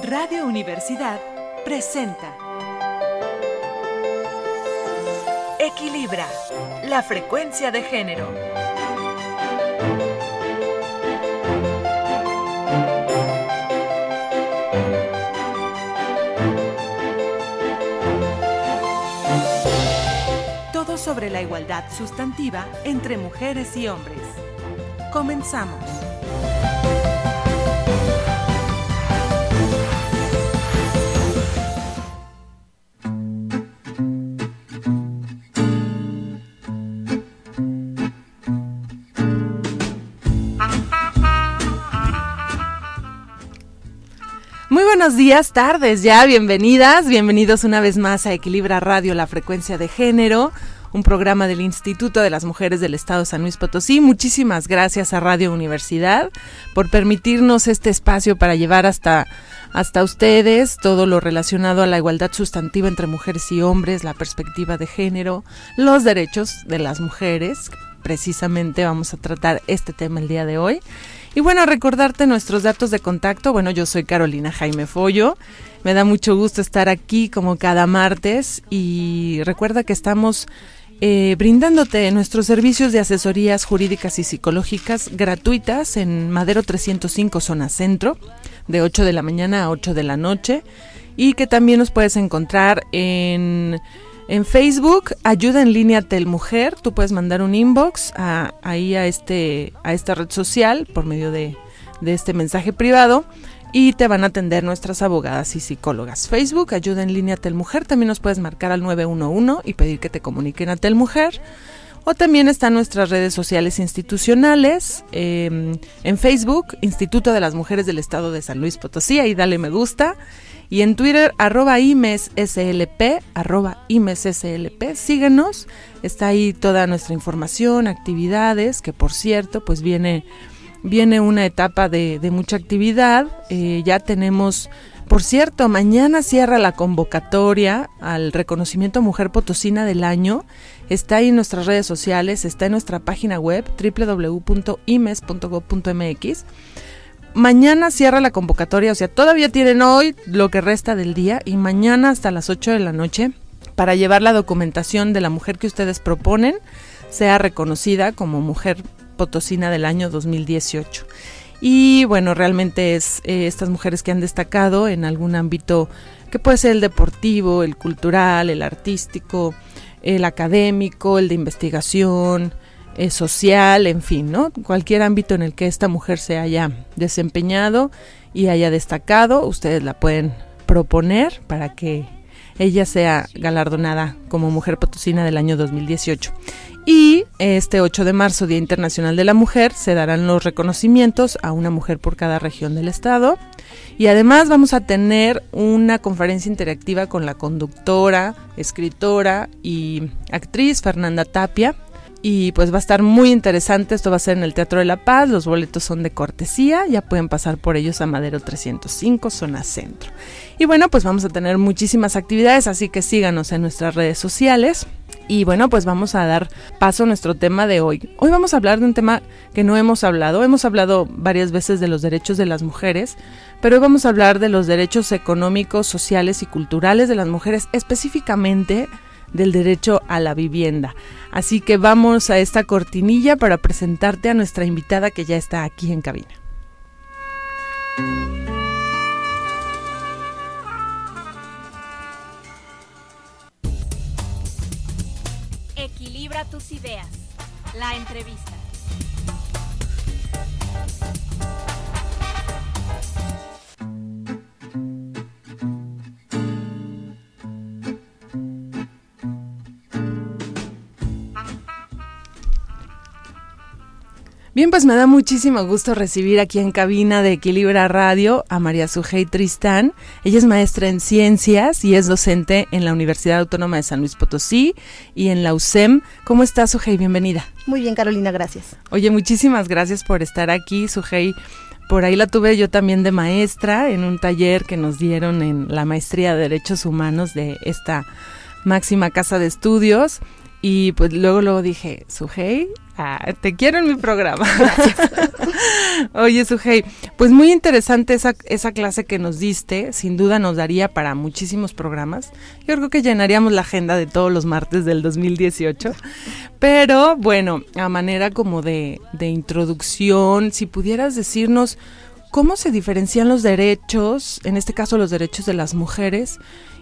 Radio Universidad presenta Equilibra, la frecuencia de género. Todo sobre la igualdad sustantiva entre mujeres y hombres. Comenzamos. Muy buenos días, tardes ya, bienvenidos una vez más a Equilibra Radio, la frecuencia de género, un programa del Instituto de las Mujeres del Estado de San Luis Potosí. Muchísimas gracias a Radio Universidad por permitirnos este espacio para llevar hasta ustedes todo lo relacionado a la igualdad sustantiva entre mujeres y hombres, la perspectiva de género, los derechos de las mujeres. Precisamente vamos a tratar este tema el día de hoy. Y bueno, recordarte nuestros datos de contacto. Bueno, yo soy Carolina Jaime Follo. Me da mucho gusto estar aquí como cada martes. Y recuerda que estamos brindándote nuestros servicios de asesorías jurídicas y psicológicas gratuitas en Madero 305, zona centro, de 8 de la mañana a 8 de la noche. Y que también nos puedes encontrar en Facebook, Ayuda en Línea Telmujer. Tú puedes mandar un inbox a esta red social por medio de este mensaje privado y te van a atender nuestras abogadas y psicólogas. Facebook, Ayuda en Línea Telmujer. También nos puedes marcar al 911 y pedir que te comuniquen a Telmujer. O también están nuestras redes sociales institucionales, en Facebook, Instituto de las Mujeres del Estado de San Luis Potosí, ahí dale me gusta. Y en Twitter, @IMESSLP, @IMESSLP, síguenos, está ahí toda nuestra información, actividades, que por cierto, pues viene una etapa de mucha actividad. Ya tenemos, por cierto, mañana cierra la convocatoria al reconocimiento Mujer Potosina del Año. Está ahí en nuestras redes sociales, está en nuestra página web, www.imes.gov.mx. Mañana cierra la convocatoria, o sea, todavía tienen hoy lo que resta del día y mañana hasta las 8 de la noche para llevar la documentación de la mujer que ustedes proponen sea reconocida como Mujer Potosina del año 2018. Y bueno, realmente es estas mujeres que han destacado en algún ámbito que puede ser el deportivo, el cultural, el artístico, el académico, el de investigación, social, en fin, ¿no? Cualquier ámbito en el que esta mujer se haya desempeñado y haya destacado, ustedes la pueden proponer para que ella sea galardonada como Mujer Potosina del año 2018. Y este 8 de marzo, Día Internacional de la Mujer, se darán los reconocimientos a una mujer por cada región del estado. Y además vamos a tener una conferencia interactiva con la conductora, escritora y actriz Fernanda Tapia. Y pues va a estar muy interesante, esto va a ser en el Teatro de la Paz, los boletos son de cortesía, ya pueden pasar por ellos a Madero 305, zona centro. Y bueno, pues vamos a tener muchísimas actividades, así que síganos en nuestras redes sociales. Y bueno, pues vamos a dar paso a nuestro tema de hoy. Hoy vamos a hablar de un tema que no hemos hablado varias veces de los derechos de las mujeres, pero hoy vamos a hablar de los derechos económicos, sociales y culturales de las mujeres, específicamente del derecho a la vivienda. Así que vamos a esta cortinilla para presentarte a nuestra invitada que ya está aquí en cabina. Equilibra tus ideas. La entrevista. Bien, pues me da muchísimo gusto recibir aquí en cabina de Equilibra Radio a María Sujei Tristán. Ella es maestra en ciencias y es docente en la Universidad Autónoma de San Luis Potosí y en la USEM. ¿Cómo estás, Sujei? Bienvenida. Muy bien, Carolina, gracias. Oye, muchísimas gracias por estar aquí, Sujei. Por ahí la tuve yo también de maestra en un taller que nos dieron en la maestría de Derechos Humanos de esta máxima casa de estudios. Y pues luego dije, Sujei, te quiero en mi programa. Oye, Sujei, pues muy interesante esa clase que nos diste, sin duda nos daría para muchísimos programas. Yo creo que llenaríamos la agenda de todos los martes del 2018. Pero bueno, a manera como de introducción, si pudieras decirnos cómo se diferencian los derechos, en este caso los derechos de las mujeres,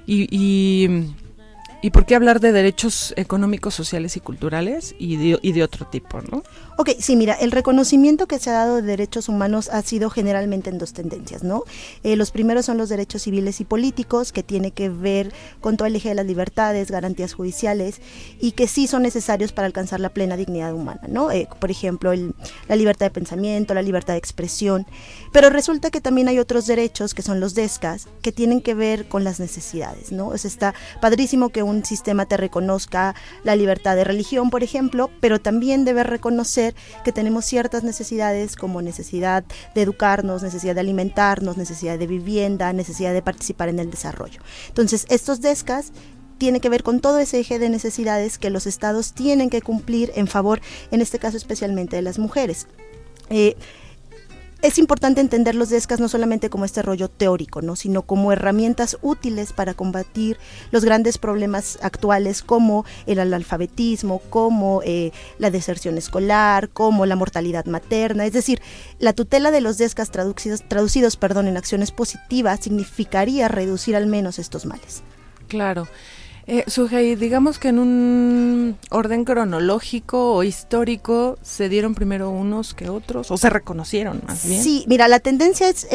¿y por qué hablar de derechos económicos, sociales y culturales y de otro tipo, no? Ok, sí, mira, el reconocimiento que se ha dado de derechos humanos ha sido generalmente en dos tendencias, ¿no? Los primeros son los derechos civiles y políticos, que tiene que ver con todo el eje de las libertades, garantías judiciales, y que sí son necesarios para alcanzar la plena dignidad humana, ¿no? Por ejemplo, la libertad de pensamiento, la libertad de expresión, pero resulta que también hay otros derechos, que son los DESCAS, que tienen que ver con las necesidades, ¿no? O sea, está padrísimo que un sistema te reconozca la libertad de religión, por ejemplo, pero también debe reconocer que tenemos ciertas necesidades como necesidad de educarnos, necesidad de alimentarnos, necesidad de vivienda, necesidad de participar en el desarrollo. Entonces, estos DESCAS tienen que ver con todo ese eje de necesidades que los estados tienen que cumplir en favor, en este caso especialmente de las mujeres. Es importante entender los DESCAS no solamente como este rollo teórico, ¿no?, sino como herramientas útiles para combatir los grandes problemas actuales como el analfabetismo, como la deserción escolar, como la mortalidad materna. Es decir, la tutela de los DESCAS traducidos en acciones positivas significaría reducir al menos estos males. Claro. Sujei, digamos que en un orden cronológico o histórico, ¿se dieron primero unos que otros? ¿O se reconocieron más bien? Sí, mira, la tendencia es,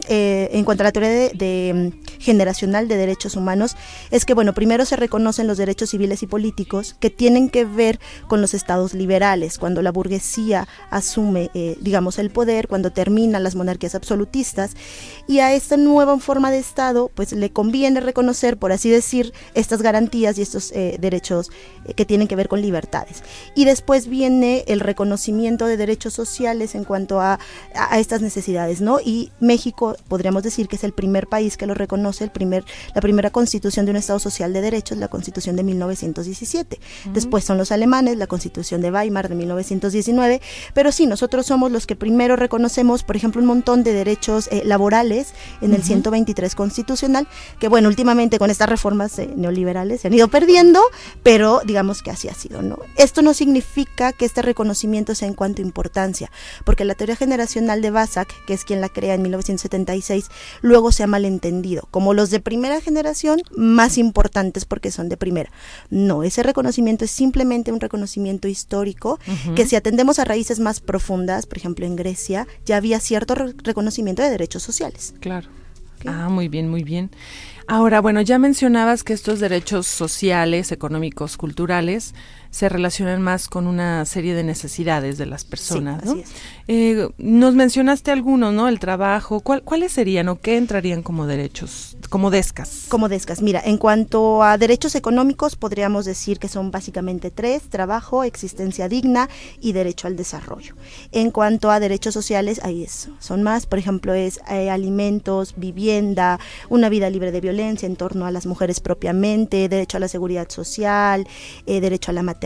en cuanto a la teoría generacional de derechos humanos, es que, bueno, primero se reconocen los derechos civiles y políticos que tienen que ver con los estados liberales, cuando la burguesía asume, el poder, cuando terminan las monarquías absolutistas, y a esta nueva forma de estado, pues le conviene reconocer, por así decir, estas garantías y estos derechos que tienen que ver con libertades. Y después viene el reconocimiento de derechos sociales en cuanto a estas necesidades, ¿no? Y México, podríamos decir que es el primer país que lo reconoce, la primera constitución de un Estado social de derechos, la Constitución de 1917. Después son los alemanes, la Constitución de Weimar de 1919, pero sí, nosotros somos los que primero reconocemos, por ejemplo, un montón de derechos laborales en el 123 constitucional, que bueno, últimamente con estas reformas neoliberales se han ido perdiendo, pero digamos que así ha sido, ¿no? Esto no significa que este reconocimiento sea en cuanto a importancia, porque la teoría generacional de Basak, que es quien la crea en 1976, luego se ha malentendido, como los de primera generación más importantes porque son de primera. No, ese reconocimiento es simplemente un reconocimiento histórico, que si atendemos a raíces más profundas, por ejemplo en Grecia, ya había cierto reconocimiento de derechos sociales. Claro. Okay. Muy bien, muy bien. Ahora, bueno, ya mencionabas que estos derechos sociales, económicos, culturales, se relacionan más con una serie de necesidades de las personas, sí, ¿no? Así es. Nos mencionaste algunos, ¿no? El trabajo. ¿Cuáles serían o qué entrarían como derechos, como DESCAS? Como DESCAS. Mira, en cuanto a derechos económicos, podríamos decir que son básicamente 3: trabajo, existencia digna y derecho al desarrollo. En cuanto a derechos sociales, son más, por ejemplo, es alimentos, vivienda, una vida libre de violencia en torno a las mujeres propiamente, derecho a la seguridad social, derecho a la maternidad.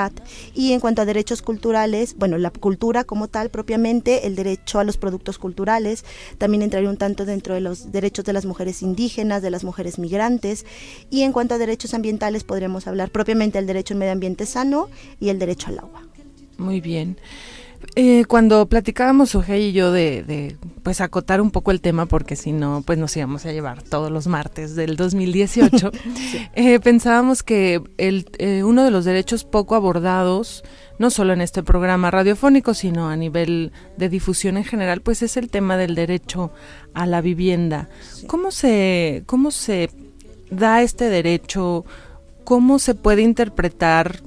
Y en cuanto a derechos culturales, bueno, la cultura como tal propiamente, el derecho a los productos culturales, también entraría un tanto dentro de los derechos de las mujeres indígenas, de las mujeres migrantes. Y en cuanto a derechos ambientales, podríamos hablar propiamente del derecho al medio ambiente sano y el derecho al agua. Muy bien. Cuando platicábamos Sujei y yo de pues acotar un poco el tema, porque si no pues nos íbamos a llevar todos los martes del 2018, sí. Pensábamos que uno de los derechos poco abordados, no solo en este programa radiofónico, sino a nivel de difusión en general, pues es el tema del derecho a la vivienda. Sí. ¿Cómo se da este derecho? ¿Cómo se puede interpretar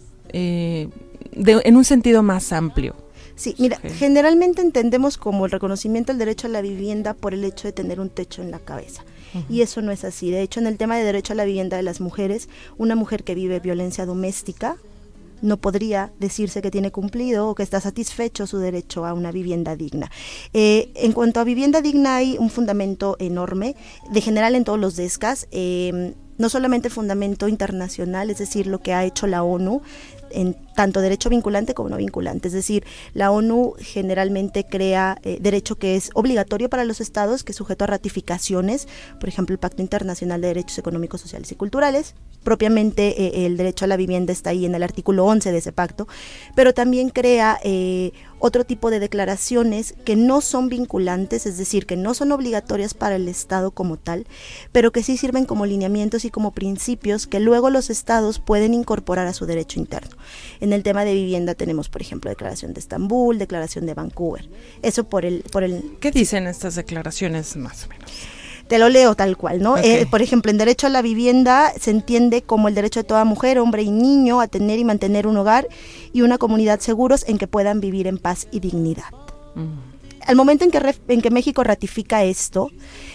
en un sentido más amplio? Sí, mira, generalmente entendemos como el reconocimiento del derecho a la vivienda por el hecho de tener un techo en la cabeza. Y eso no es así. De hecho, en el tema de derecho a la vivienda de las mujeres, una mujer que vive violencia doméstica no podría decirse que tiene cumplido o que está satisfecho su derecho a una vivienda digna. En cuanto a vivienda digna, hay un fundamento enorme, de general en todos los DESCAS, no solamente el fundamento internacional, es decir, lo que ha hecho la ONU, en tanto derecho vinculante como no vinculante. Es decir, la ONU generalmente crea derecho que es obligatorio para los estados, que es sujeto a ratificaciones, por ejemplo, el Pacto Internacional de Derechos Económicos, Sociales y Culturales. Propiamente el derecho a la vivienda está ahí en el artículo 11 de ese pacto, pero también crea otro tipo de declaraciones que no son vinculantes, es decir, que no son obligatorias para el Estado como tal, pero que sí sirven como lineamientos y como principios que luego los estados pueden incorporar a su derecho interno. En el tema de vivienda tenemos, por ejemplo, Declaración de Estambul, Declaración de Vancouver. Eso por el ¿Qué dicen estas declaraciones más o menos? Te lo leo tal cual, ¿no? Okay. Por ejemplo, en derecho a la vivienda se entiende como el derecho de toda mujer, hombre y niño a tener y mantener un hogar y una comunidad seguros en que puedan vivir en paz y dignidad. Al momento en que México ratifica esto,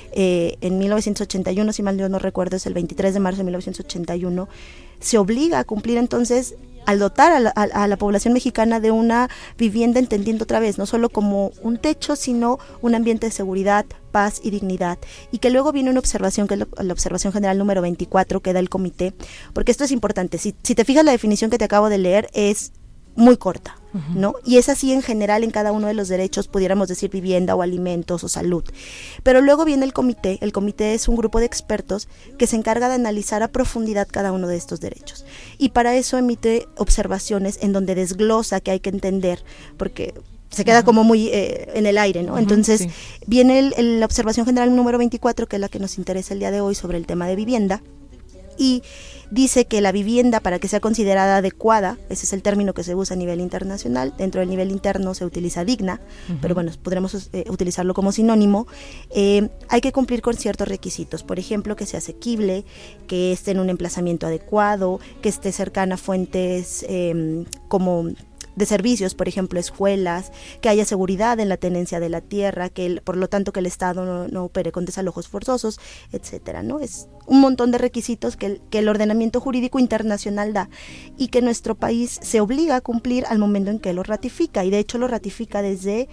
en 1981, si mal yo no recuerdo, es el 23 de marzo de 1981, se obliga a cumplir entonces al dotar a la población mexicana de una vivienda, entendiendo otra vez, no solo como un techo, sino un ambiente de seguridad, paz y dignidad. Y que luego viene una observación, que es la observación general número 24, que da el comité, porque esto es importante. Si te fijas, la definición que te acabo de leer es muy corta, ¿no? Y es así en general en cada uno de los derechos, pudiéramos decir vivienda o alimentos o salud. Pero luego viene el comité es un grupo de expertos que se encarga de analizar a profundidad cada uno de estos derechos. Y para eso emite observaciones en donde desglosa que hay que entender, porque se queda como muy en el aire, ¿no? Entonces sí. Viene la observación general número 24, que es la que nos interesa el día de hoy sobre el tema de vivienda, y dice que la vivienda, para que sea considerada adecuada, ese es el término que se usa a nivel internacional, dentro del nivel interno se utiliza digna, pero bueno, podremos utilizarlo como sinónimo, hay que cumplir con ciertos requisitos, por ejemplo, que sea asequible, que esté en un emplazamiento adecuado, que esté cercana a fuentes como de servicios, por ejemplo, escuelas, que haya seguridad en la tenencia de la tierra, que por lo tanto que el Estado no opere con desalojos forzosos, etcétera, ¿no? Es un montón de requisitos que el ordenamiento jurídico internacional da y que nuestro país se obliga a cumplir al momento en que lo ratifica, y de hecho lo ratifica desde,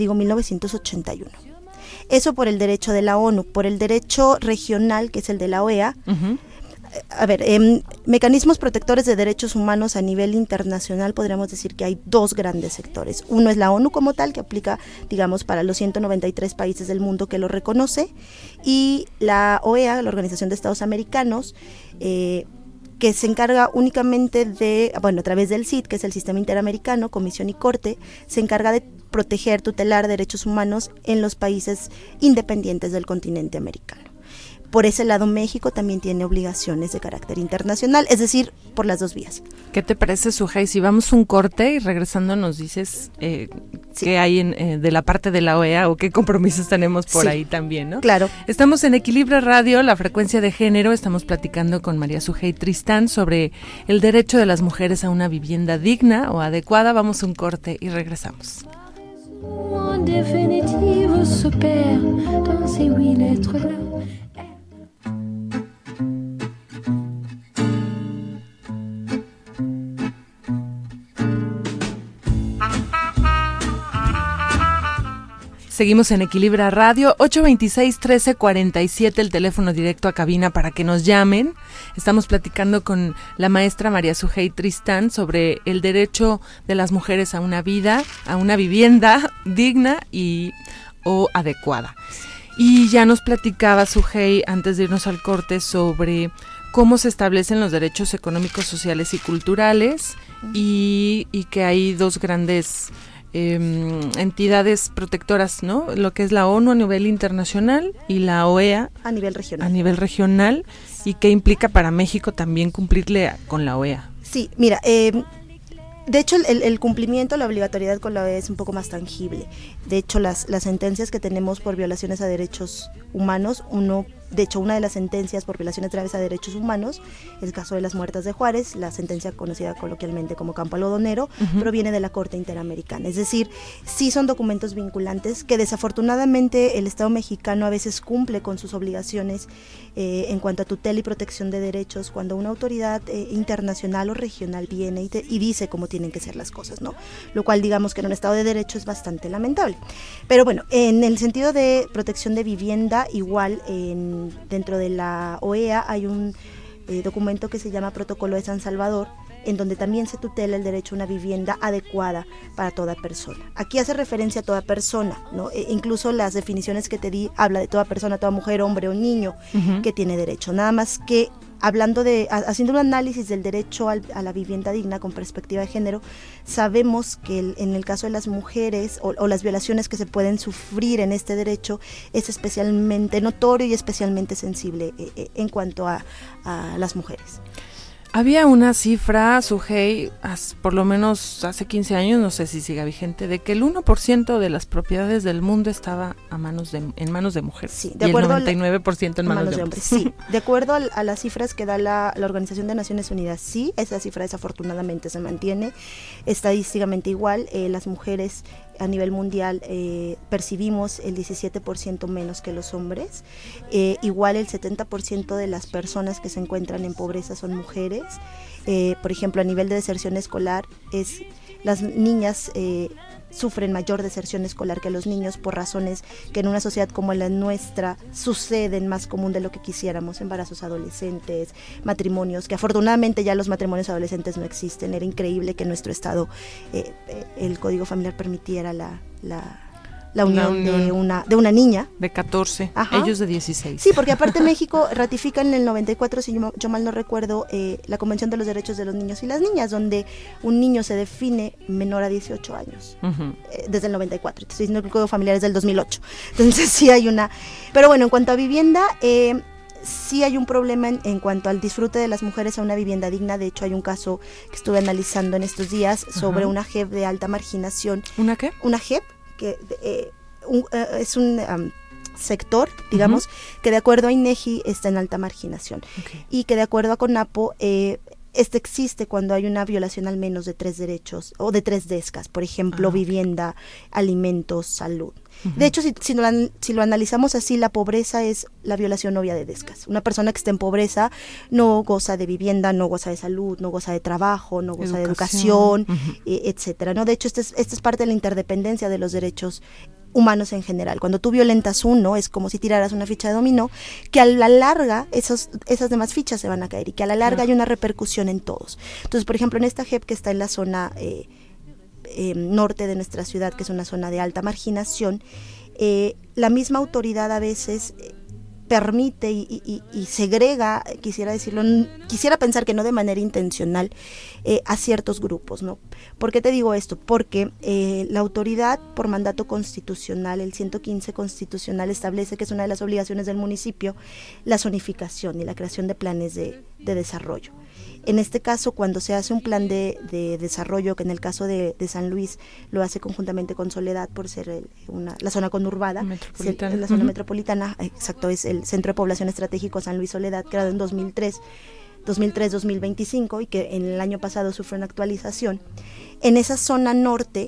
1981. Eso por el derecho de la ONU. Por el derecho regional, que es el de la OEA, a ver, mecanismos protectores de derechos humanos a nivel internacional, podríamos decir que hay dos grandes sectores. Uno es la ONU como tal, que aplica, digamos, para los 193 países del mundo que lo reconoce, y la OEA, la Organización de Estados Americanos, que se encarga únicamente de, bueno, a través del CID, que es el Sistema Interamericano, Comisión y Corte, se encarga de proteger, tutelar derechos humanos en los países independientes del continente americano. Por ese lado, México también tiene obligaciones de carácter internacional, es decir, por las dos vías. ¿Qué te parece, Sujei? Si vamos un corte y regresando nos dices sí. qué hay de la parte de la OEA o qué compromisos tenemos por ahí también, ¿no? Claro. Estamos en Equilibrio Radio, la frecuencia de género. Estamos platicando con María Sujei Tristán sobre el derecho de las mujeres a una vivienda digna o adecuada. Vamos un corte y regresamos. En définitive se perd dans ces 8 lettres-là. Seguimos en Equilibra Radio, 826-1347, el teléfono directo a cabina para que nos llamen. Estamos platicando con la maestra María Sujei Tristán sobre el derecho de las mujeres a una vida, a una vivienda digna o adecuada. Y ya nos platicaba Sujei, antes de irnos al corte, sobre cómo se establecen los derechos económicos, sociales y culturales, y que hay dos grandes entidades protectoras, ¿no? Lo que es la ONU a nivel internacional y la OEA a nivel regional. ¿Y qué implica para México también cumplirle con la OEA? Sí, mira, de hecho el cumplimiento, la obligatoriedad con la OEA es un poco más tangible. De hecho, las sentencias que tenemos por violaciones a derechos humanos, una de las sentencias por violaciones graves a derechos humanos, el caso de las muertas de Juárez, la sentencia conocida coloquialmente como Campo Algodonero, proviene de la Corte Interamericana. Es decir, sí son documentos vinculantes que desafortunadamente el Estado mexicano a veces cumple con sus obligaciones en cuanto a tutela y protección de derechos cuando una autoridad internacional o regional viene y dice cómo tienen que ser las cosas, ¿no? Lo cual, digamos que en un Estado de Derecho es bastante lamentable. Pero bueno, en el sentido de protección de vivienda, igual dentro de la OEA hay un documento que se llama Protocolo de San Salvador, en donde también se tutela el derecho a una vivienda adecuada para toda persona. Aquí hace referencia a toda persona, ¿no? Incluso las definiciones que te di habla de toda persona, toda mujer, hombre o niño que tiene derecho. Nada más que haciendo un análisis del derecho a la vivienda digna con perspectiva de género, sabemos que en el caso de las mujeres o las violaciones que se pueden sufrir en este derecho es especialmente notorio y especialmente sensible en cuanto a las mujeres. Había una cifra, Sujei, por lo menos hace 15 años, no sé si siga vigente, de que el 1% de las propiedades del mundo estaba en manos de mujeres. Sí, de acuerdo, y el 99% en manos de hombres. Sí, de acuerdo a las cifras que da la Organización de Naciones Unidas, sí, esa cifra desafortunadamente se mantiene estadísticamente igual. Las mujeres a nivel mundial percibimos el 17% menos que los hombres. Igual el 70% de las personas que se encuentran en pobreza son mujeres. Por ejemplo, a nivel de deserción escolar, las niñas sufren mayor deserción escolar que los niños por razones que en una sociedad como la nuestra suceden más común de lo que quisiéramos: embarazos adolescentes, matrimonios, que afortunadamente ya los matrimonios adolescentes no existen. Era increíble que en nuestro estado el Código Familiar permitiera la unión de una niña. De 14, Ajá. Ellos de 16. Sí, porque aparte México ratifica en el 94, si yo mal no recuerdo, la Convención de los Derechos de los Niños y las Niñas, donde un niño se define menor a 18 años, desde el 94. Te estoy diciendo que el Código Familiar es del 2008. Entonces sí hay una... Pero bueno, en cuanto a vivienda... sí hay un problema en cuanto al disfrute de las mujeres a una vivienda digna. De hecho, hay un caso que estuve analizando en estos días sobre una JEP de alta marginación. ¿Una qué? Una JEP, que es un sector, digamos, que de acuerdo a INEGI está en alta marginación. Y que de acuerdo a CONAPO, existe cuando hay una violación al menos de 3 derechos o de 3 DESCAS, por ejemplo, vivienda, alimentos, salud. De hecho, si lo analizamos así, la pobreza es la violación obvia de DESCAS. Una persona que esté en pobreza no goza de vivienda, no goza de salud, no goza de trabajo, no goza de educación, etcétera, ¿no? De hecho, esta es parte de la interdependencia de los derechos humanos en general. Cuando tú violentas uno, es como si tiraras una ficha de dominó, que a la larga esas demás fichas se van a caer y que a la larga hay una repercusión en todos. Entonces, por ejemplo, en esta JEP que está en la zona norte de nuestra ciudad, que es una zona de alta marginación, la misma autoridad a veces permite y segrega, quisiera pensar que no de manera intencional, a ciertos grupos, ¿no? ¿Por qué te digo esto? Porque la autoridad, por mandato constitucional, el 115 constitucional, establece que es una de las obligaciones del municipio la zonificación y la creación de planes de desarrollo. En este caso, cuando se hace un plan de desarrollo, que en el caso de San Luis lo hace conjuntamente con Soledad por ser la zona conurbada, la zona metropolitana, exacto, es el Centro de Población Estratégico San Luis Soledad, creado en 2003-2025 y que en el año pasado sufrió una actualización. En esa zona norte,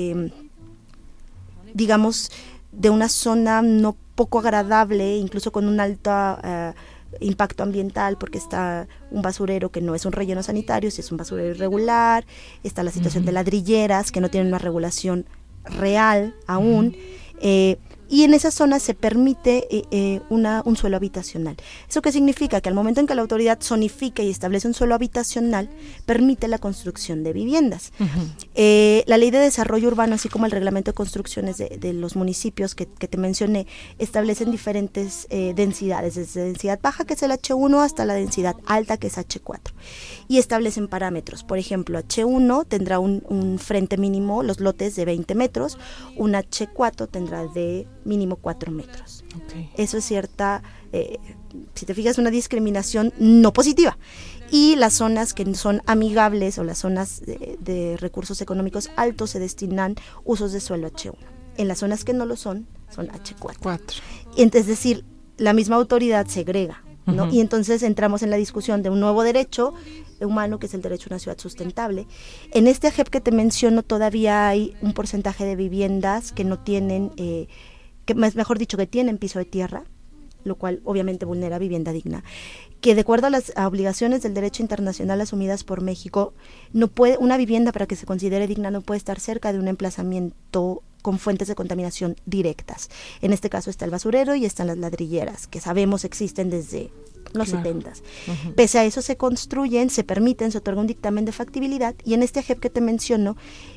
digamos, de una zona no poco agradable, incluso con un alto impacto ambiental, porque está un basurero que no es un relleno sanitario, si es un basurero irregular, está la situación de ladrilleras que no tienen una regulación real aún, y en esa zona se permite un suelo habitacional. ¿Eso qué significa? Que al momento en que la autoridad zonifica y establece un suelo habitacional, permite la construcción de viviendas. La ley de desarrollo urbano, así como el reglamento de construcciones de los municipios que te mencioné, establecen diferentes densidades, desde densidad baja, que es el H1, hasta la densidad alta, que es H4. Y establecen parámetros. Por ejemplo, H1 tendrá un frente mínimo, los lotes de 20 metros, un H4 tendrá de mínimo 4 metros. Eso es cierta, si te fijas, una discriminación no positiva. Y las zonas que son amigables o las zonas de recursos económicos altos se destinan usos de suelo H1. En las zonas que no lo son H4. Es decir, la misma autoridad segrega, ¿no? Y entonces entramos en la discusión de un nuevo derecho humano, que es el derecho a una ciudad sustentable. En este AGEP que te menciono todavía hay un porcentaje de viviendas que no tienen, mejor dicho, que tienen piso de tierra, lo cual obviamente vulnera vivienda digna, que de acuerdo a las obligaciones del derecho internacional asumidas por México, una vivienda, para que se considere digna, no puede estar cerca de un emplazamiento con fuentes de contaminación directas. En este caso está el basurero y están las ladrilleras, que sabemos existen desde los 70s. Pese a eso se construyen, se permiten, se otorga un dictamen de factibilidad, y en este AGEP que te menciono,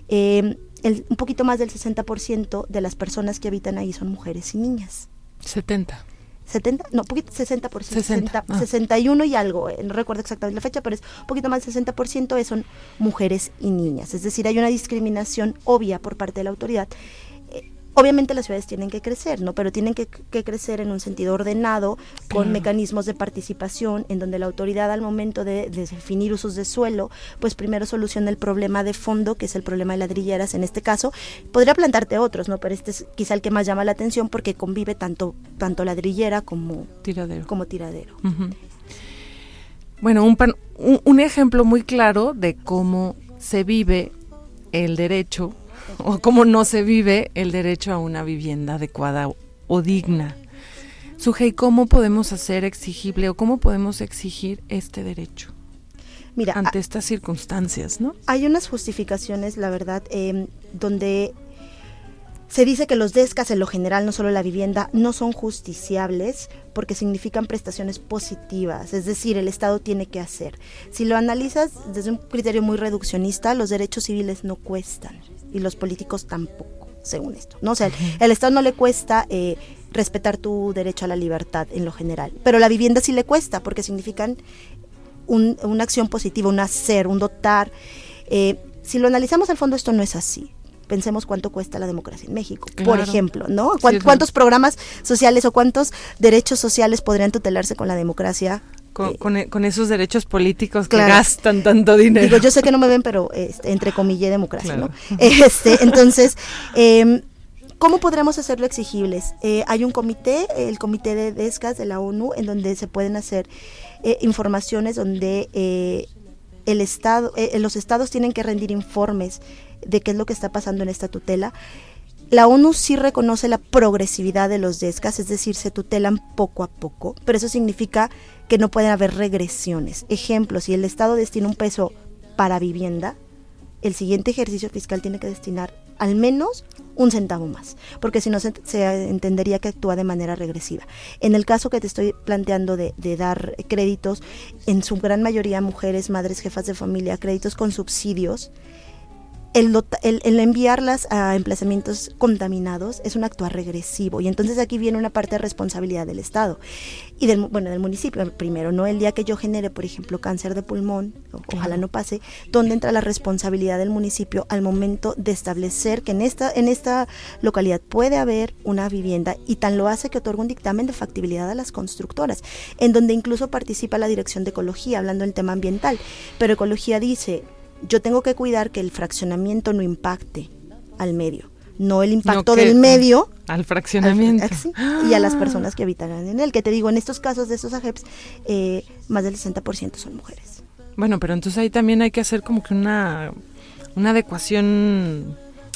un poquito más del 60% de las personas que habitan ahí son mujeres y niñas. 70. 70, no, 60%, 60. 61 y algo, no recuerdo exactamente la fecha, pero es un poquito más del 60% son mujeres y niñas. Es decir, hay una discriminación obvia por parte de la autoridad. Obviamente las ciudades tienen que crecer, ¿no? Pero tienen que crecer en un sentido ordenado, con mecanismos de participación, en donde la autoridad, al momento de definir usos de suelo, pues primero soluciona el problema de fondo, que es el problema de ladrilleras en este caso. Podría plantarte otros, ¿no? Pero este es quizá el que más llama la atención, porque convive tanto ladrillera como tiradero. Uh-huh. Bueno, un ejemplo muy claro de cómo se vive el derecho, o cómo no se vive el derecho a una vivienda adecuada o digna. Sujei, ¿cómo podemos hacer exigible o cómo podemos exigir este derecho? Mira, ante estas circunstancias, ¿no? Hay unas justificaciones, la verdad, donde se dice que los DESCAS, en lo general, no solo la vivienda, no son justiciables porque significan prestaciones positivas, es decir, el Estado tiene que hacer. Si lo analizas desde un criterio muy reduccionista, los derechos civiles no cuestan y los políticos tampoco, según esto, ¿no? O sea, el Estado no le cuesta respetar tu derecho a la libertad en lo general, pero la vivienda sí le cuesta porque significan una acción positiva, un hacer, un dotar. Si lo analizamos al fondo, esto no es así. Pensemos cuánto cuesta la democracia en México, por ejemplo, ¿no? ¿Cuántos programas sociales o cuántos derechos sociales podrían tutelarse con la democracia? Con esos derechos políticos que gastan tanto dinero. Digo, yo sé que no me ven, pero entrecomillé democracia, ¿no? Entonces, ¿cómo podremos hacerlo exigibles? Hay un comité, el Comité de DESCAS de la ONU, en donde se pueden hacer informaciones donde los estados tienen que rendir informes de qué es lo que está pasando en esta tutela. La ONU sí reconoce la progresividad de los DESCAS, es decir, se tutelan poco a poco, pero eso significa que no pueden haber regresiones. Ejemplo, si el Estado destina un peso para vivienda, el siguiente ejercicio fiscal tiene que destinar al menos un centavo más, porque si no se entendería que actúa de manera regresiva. En el caso que te estoy planteando de dar créditos, en su gran mayoría mujeres, madres, jefas de familia, créditos con subsidios, el enviarlas a emplazamientos contaminados es un actuar regresivo, y entonces aquí viene una parte de responsabilidad del Estado y del municipio primero, ¿no? El día que yo genere, por ejemplo, cáncer de pulmón, ojalá no pase, ¿dónde entra la responsabilidad del municipio al momento de establecer que en esta localidad puede haber una vivienda? Y tan lo hace que otorga un dictamen de factibilidad a las constructoras, en donde incluso participa la Dirección de Ecología, hablando del tema ambiental, pero Ecología dice: yo tengo que cuidar que el fraccionamiento no impacte al medio, no el impacto del medio al fraccionamiento y a las personas que habitan en él, que te digo, en estos casos de estos AGEPs, más del 60% son mujeres. Bueno, pero entonces ahí también hay que hacer como que una adecuación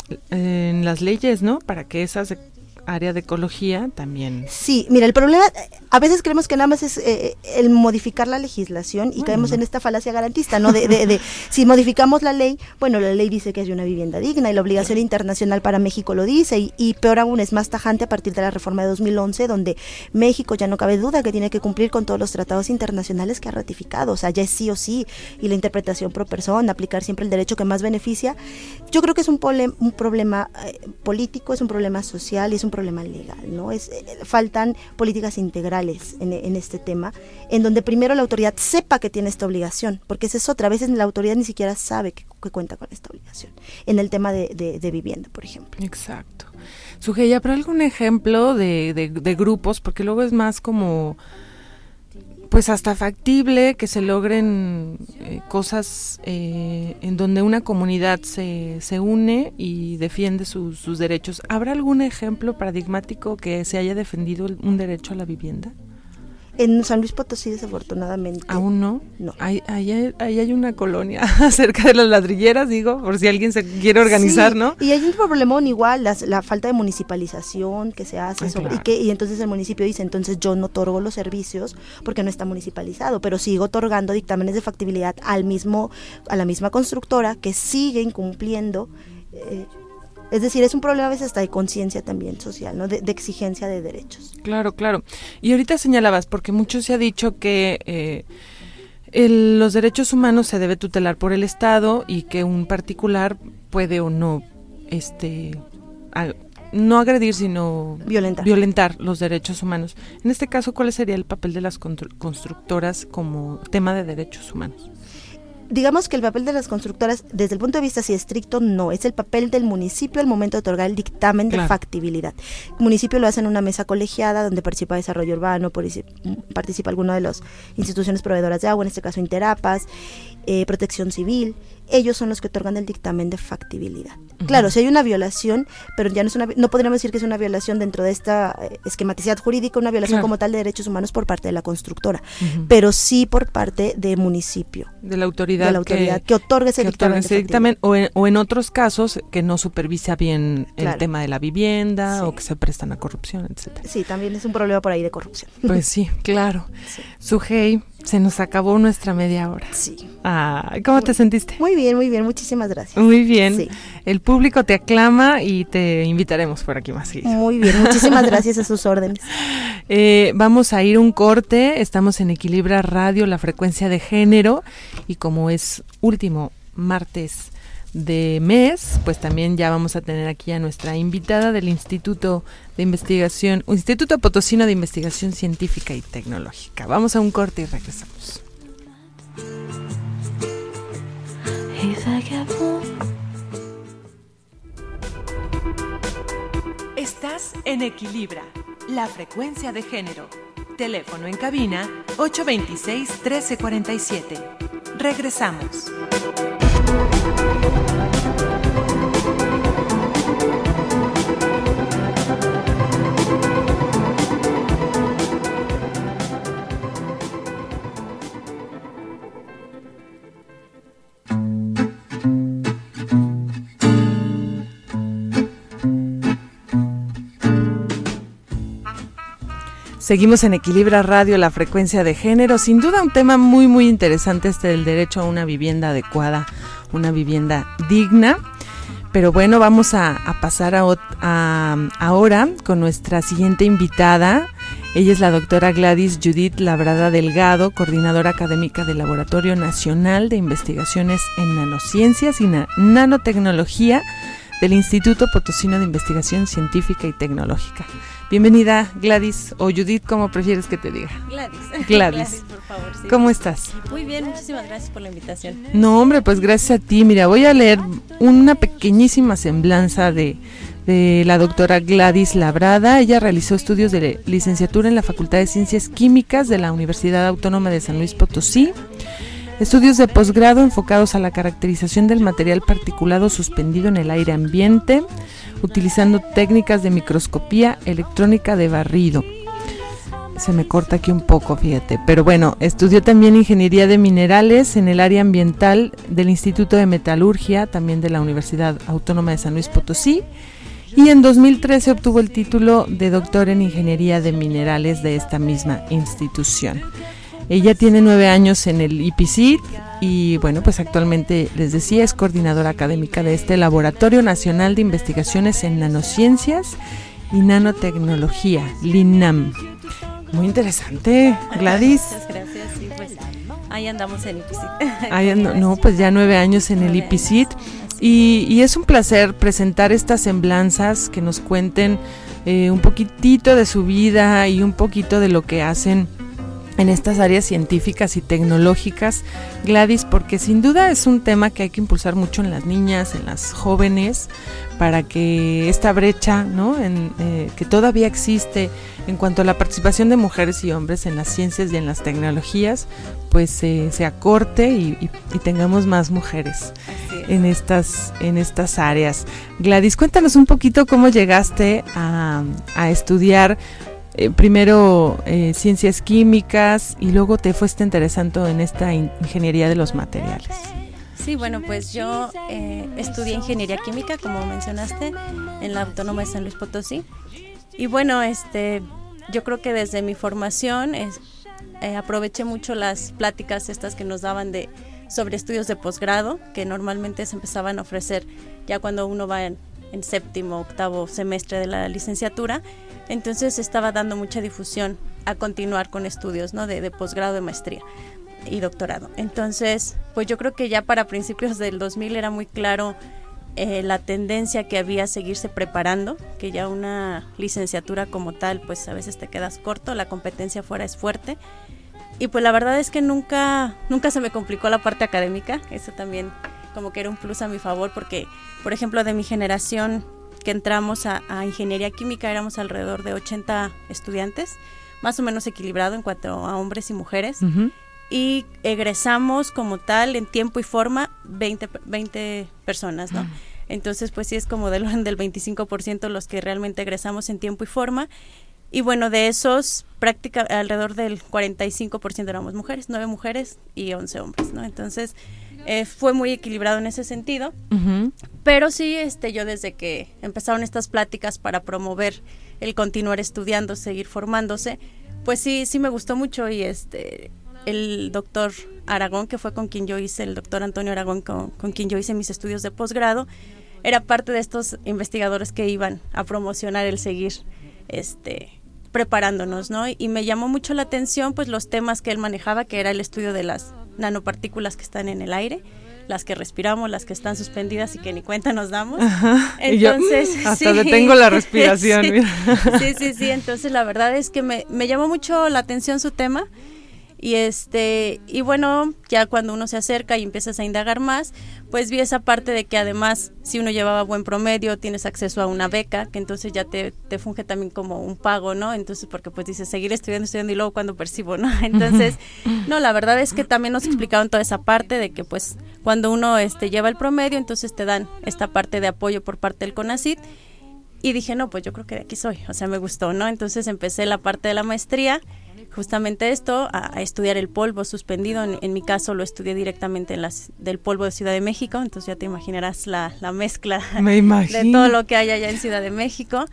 en las leyes, ¿no? Para que esas área de ecología también. Sí, mira, el problema, a veces creemos que nada más es el modificar la legislación y caemos en esta falacia garantista, ¿no? De si modificamos la ley, bueno, la ley dice que es de una vivienda digna y la obligación internacional para México lo dice, y peor aún, es más tajante a partir de la reforma de 2011, donde México, ya no cabe duda que tiene que cumplir con todos los tratados internacionales que ha ratificado, o sea, ya es sí o sí, y la interpretación pro persona, aplicar siempre el derecho que más beneficia. Yo creo que es un problema político, es un problema social y es un problema legal, ¿no? Faltan políticas integrales en este tema, en donde primero la autoridad sepa que tiene esta obligación, porque esa es otra, a veces la autoridad ni siquiera sabe que cuenta con esta obligación, en el tema de vivienda, por ejemplo. Exacto. Sugeya, ¿pero algún ejemplo de grupos? Porque luego es más como, pues hasta factible que se logren cosas en donde una comunidad se une y defiende sus derechos. ¿Habrá algún ejemplo paradigmático que se haya defendido un derecho a la vivienda? En San Luis Potosí, desafortunadamente. ¿Aún no? No. Ahí hay una colonia cerca de las ladrilleras, digo, por si alguien se quiere organizar, sí, ¿no? Y hay un problemón igual, la falta de municipalización que se hace, claro. y entonces el municipio dice, entonces yo no otorgo los servicios porque no está municipalizado, pero sigo otorgando dictámenes de factibilidad a la misma constructora que sigue incumpliendo Es decir, es un problema a veces hasta de conciencia también social, ¿no? De exigencia de derechos. Claro, claro. Y ahorita señalabas, porque mucho se ha dicho que los derechos humanos se debe tutelar por el Estado y que un particular puede o no, no agredir, sino violentar los derechos humanos. En este caso, ¿cuál sería el papel de las constructoras como tema de derechos humanos? Digamos que el papel de las constructoras, desde el punto de vista así estricto, no, es el papel del municipio al momento de otorgar el dictamen de factibilidad. El municipio lo hace en una mesa colegiada donde participa Desarrollo Urbano, participa alguna de las instituciones proveedoras de agua, en este caso Interapas, Protección Civil. Ellos son los que otorgan el dictamen de factibilidad. Claro, si hay una violación, pero ya no podríamos decir que es una violación dentro de esta esquematicidad jurídica, una violación como tal de derechos humanos por parte de la constructora, pero sí por parte del municipio. De la autoridad que otorga ese dictamen. O en otros casos que no supervisa bien el tema de la vivienda o que se prestan a corrupción, etcétera. Sí, también es un problema por ahí de corrupción. Pues sí, claro. Sí. Sujei, se nos acabó nuestra media hora. Sí. ¿Cómo te sentiste? Muy bien, muchísimas gracias. Muy bien. Sí. El público te aclama y te invitaremos por aquí más seguido. Muy bien, muchísimas gracias, a sus órdenes. Vamos a ir un corte, estamos en Equilibra Radio, la frecuencia de género, y como es último martes de mes, pues también ya vamos a tener aquí a nuestra invitada del Instituto Potosino de Investigación Científica y Tecnológica. Vamos a un corte y regresamos. Estás en Equilibra, la frecuencia de género. Teléfono en cabina 826-1347. Regresamos. Seguimos en Equilibra Radio, la frecuencia de género. Sin duda un tema muy, muy interesante del derecho a una vivienda adecuada, una vivienda digna. Pero bueno, vamos a pasar ahora con nuestra siguiente invitada. Ella es la doctora Gladys Judith Labrada Delgado, coordinadora académica del Laboratorio Nacional de Investigaciones en Nanociencias y Nanotecnología del Instituto Potosino de Investigación Científica y Tecnológica. Bienvenida, Gladys, o Judith, como prefieres que te diga. Gladys. Gladys, por favor. Sí. ¿Cómo estás? Muy bien, muchísimas gracias por la invitación. No, hombre, pues gracias a ti. Mira, voy a leer una pequeñísima semblanza de la doctora Gladys Labrada. Ella realizó estudios de licenciatura en la Facultad de Ciencias Químicas de la Universidad Autónoma de San Luis Potosí. Estudios de posgrado enfocados a la caracterización del material particulado suspendido en el aire ambiente, utilizando técnicas de microscopía electrónica de barrido. Se me corta aquí un poco, fíjate. Pero bueno, estudió también ingeniería de minerales en el área ambiental del Instituto de Metalurgia, también de la Universidad Autónoma de San Luis Potosí. Y en 2013 obtuvo el título de doctor en ingeniería de minerales de esta misma institución. Ella tiene 9 años en el IPCIT y bueno, pues actualmente, les decía, es coordinadora académica de este Laboratorio Nacional de Investigaciones en Nanociencias y Nanotecnología, LINAM. Muy interesante, Gladys. Muchas gracias, sí, pues ahí andamos en IPCIT. No, pues ya 9 años en el IPCIT y es un placer presentar estas semblanzas que nos cuenten un poquitito de su vida y un poquito de lo que hacen en estas áreas científicas y tecnológicas, Gladys, porque sin duda es un tema que hay que impulsar mucho en las niñas, en las jóvenes, para que esta brecha, ¿no? Que todavía existe en cuanto a la participación de mujeres y hombres en las ciencias y en las tecnologías, pues se acorte y tengamos más mujeres en estas áreas. Gladys, cuéntanos un poquito cómo llegaste a estudiar primero ciencias químicas y luego te fuiste interesando en esta ingeniería de los materiales. Sí, bueno, pues yo estudié ingeniería química, como mencionaste, en la Autónoma de San Luis Potosí. Y bueno, yo creo que desde mi formación aproveché mucho las pláticas estas que nos daban sobre estudios de posgrado, que normalmente se empezaban a ofrecer ya cuando uno va en séptimo, octavo semestre de la licenciatura, entonces estaba dando mucha difusión a continuar con estudios, ¿no? de posgrado, de maestría y doctorado. Entonces, pues yo creo que ya para principios del 2000 era muy claro la tendencia que había a seguirse preparando, que ya una licenciatura como tal, pues a veces te quedas corto, la competencia fuera es fuerte. Y pues la verdad es que nunca se me complicó la parte académica, eso también como que era un plus a mi favor, porque, por ejemplo, de mi generación que entramos a ingeniería química éramos alrededor de 80 estudiantes, más o menos equilibrado en cuanto a hombres y mujeres, y egresamos como tal en tiempo y forma 20 personas, ¿no? Entonces pues sí es como del 25% los que realmente egresamos en tiempo y forma, y bueno, de esos alrededor del 45% éramos mujeres, 9 mujeres y 11 hombres, ¿no? Entonces fue muy equilibrado en ese sentido, pero sí yo desde que empezaron estas pláticas para promover el continuar estudiando, seguir formándose, pues sí me gustó mucho, y el doctor Aragón, que fue con quien yo hice, el doctor Antonio Aragón, con quien yo hice mis estudios de posgrado, era parte de estos investigadores que iban a promocionar el seguir preparándonos, ¿no? Y me llamó mucho la atención pues los temas que él manejaba, que era el estudio de las nanopartículas que están en el aire, las que respiramos, las que están suspendidas y que ni cuenta nos damos. Ajá. Entonces, y yo, hasta detengo la respiración. Sí, entonces la verdad es que me llamó mucho la atención su tema. Y bueno, ya cuando uno se acerca y empiezas a indagar más, pues vi esa parte de que además si uno llevaba buen promedio tienes acceso a una beca, que entonces ya te funge también como un pago, ¿no? Entonces porque pues dices seguir estudiando y luego cuando percibo, ¿no? Entonces, no, la verdad es que también nos explicaron toda esa parte de que pues cuando uno lleva el promedio, entonces te dan esta parte de apoyo por parte del CONACYT. Y dije, no, pues yo creo que de aquí soy, o sea, me gustó, ¿no? Entonces empecé la parte de la maestría, justamente esto, a estudiar el polvo suspendido. En mi caso lo estudié directamente del polvo de Ciudad de México, entonces ya te imaginarás la mezcla de todo lo que hay allá en Ciudad de México.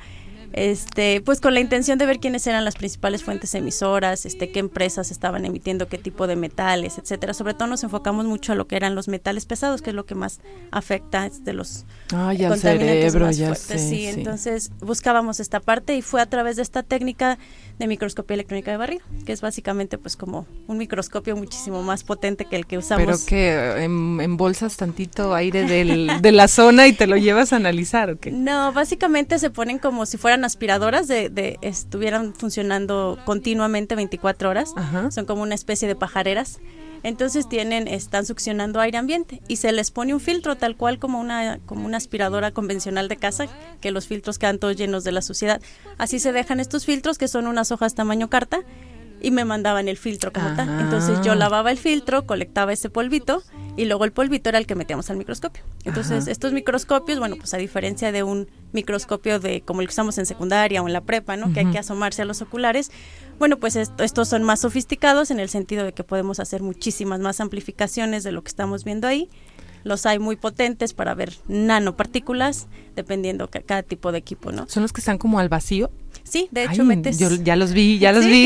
Pues con la intención de ver quiénes eran las principales fuentes emisoras, qué empresas estaban emitiendo qué tipo de metales, etcétera. Sobre todo nos enfocamos mucho a lo que eran los metales pesados, que es lo que más afecta de los contaminantes cerebro, más fuertes. Sí, entonces buscábamos esta parte y fue a través de esta técnica de microscopía electrónica de barrido, que es básicamente pues como un microscopio muchísimo más potente que el que usamos. Pero que embolsas tantito aire de la zona y te lo llevas a analizar, ¿o qué? No, básicamente se ponen como si fueran aspiradoras estuvieran funcionando continuamente 24 horas. Ajá. Son como una especie de pajareras. Entonces están succionando aire ambiente y se les pone un filtro tal cual como una aspiradora convencional de casa, que los filtros quedan todos llenos de la suciedad. Así se dejan estos filtros, que son unas hojas tamaño carta, y me mandaban el filtro como tal. Entonces yo lavaba el filtro, colectaba ese polvito y luego el polvito era el que metíamos al microscopio. Entonces estos microscopios, bueno, pues a diferencia de un microscopio como el que usamos en secundaria o en la prepa, ¿no? Que hay que asomarse a los oculares, bueno, pues estos son más sofisticados en el sentido de que podemos hacer muchísimas más amplificaciones de lo que estamos viendo ahí. Los hay muy potentes para ver nanopartículas, dependiendo cada tipo de equipo, ¿no? ¿Son los que están como al vacío? Sí, de hecho metes... Yo ya los vi,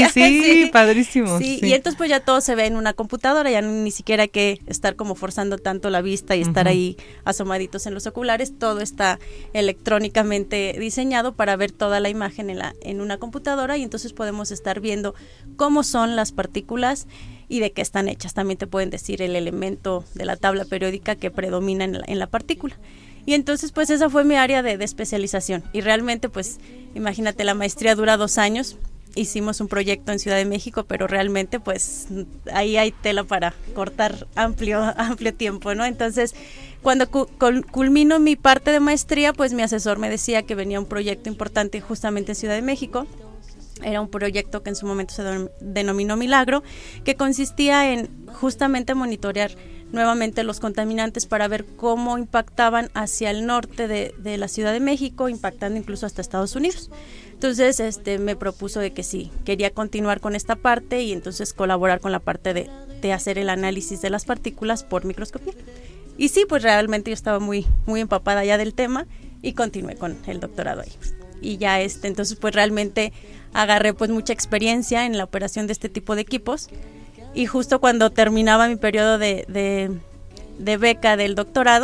sí, padrísimo. Sí, y entonces pues ya todo se ve en una computadora, ya ni siquiera hay que estar como forzando tanto la vista y estar ahí asomaditos en los oculares, todo está electrónicamente diseñado para ver toda la imagen en una computadora, y entonces podemos estar viendo cómo son las partículas y de qué están hechas. También te pueden decir el elemento de la tabla periódica que predomina en la partícula. Y entonces pues esa fue mi área de especialización, y realmente pues imagínate, la maestría dura 2 años, hicimos un proyecto en Ciudad de México, pero realmente pues ahí hay tela para cortar amplio tiempo, ¿no? Entonces cuando culmino mi parte de maestría, pues mi asesor me decía que venía un proyecto importante justamente en Ciudad de México. Era un proyecto que en su momento se denominó Milagro, que consistía en justamente monitorear nuevamente los contaminantes para ver cómo impactaban hacia el norte de la Ciudad de México, impactando incluso hasta Estados Unidos. Entonces me propuso de que sí, quería continuar con esta parte y entonces colaborar con la parte de hacer el análisis de las partículas por microscopía. Y sí, pues realmente yo estaba muy, muy empapada ya del tema y continué con el doctorado ahí. Y ya entonces pues realmente agarré pues mucha experiencia en la operación de este tipo de equipos, y justo cuando terminaba mi periodo de beca del doctorado,